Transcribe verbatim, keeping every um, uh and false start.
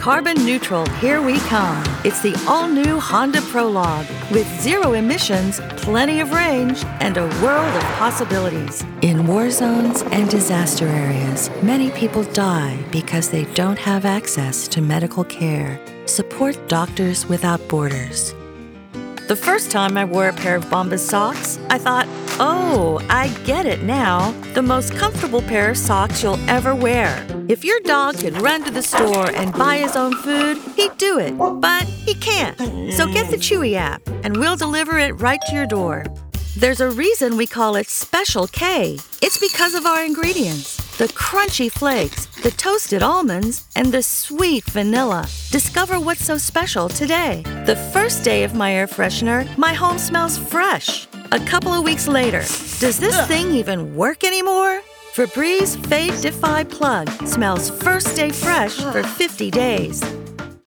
Carbon neutral, here we come. It's the all-new Honda Prologue with zero emissions, plenty of range, and a world of possibilities. In war zones and disaster areas, many people die because they don't have access to medical care. Support Doctors Without Borders. The first time I wore a pair of Bombas socks, I thought, oh, I get it now. The most comfortable pair of socks you'll ever wear. If your dog could run to the store and buy his own food, he'd do it. But he can't. So get the Chewy app, and we'll deliver it right to your door. There's a reason we call it Special K. It's because of our ingredients. The crunchy flakes, the toasted almonds, and the sweet vanilla. Discover what's so special today. The first day of my air freshener, my home smells fresh. A couple of weeks later, does this thing even work anymore? Febreze Fade Defy Plug smells first day fresh for fifty days.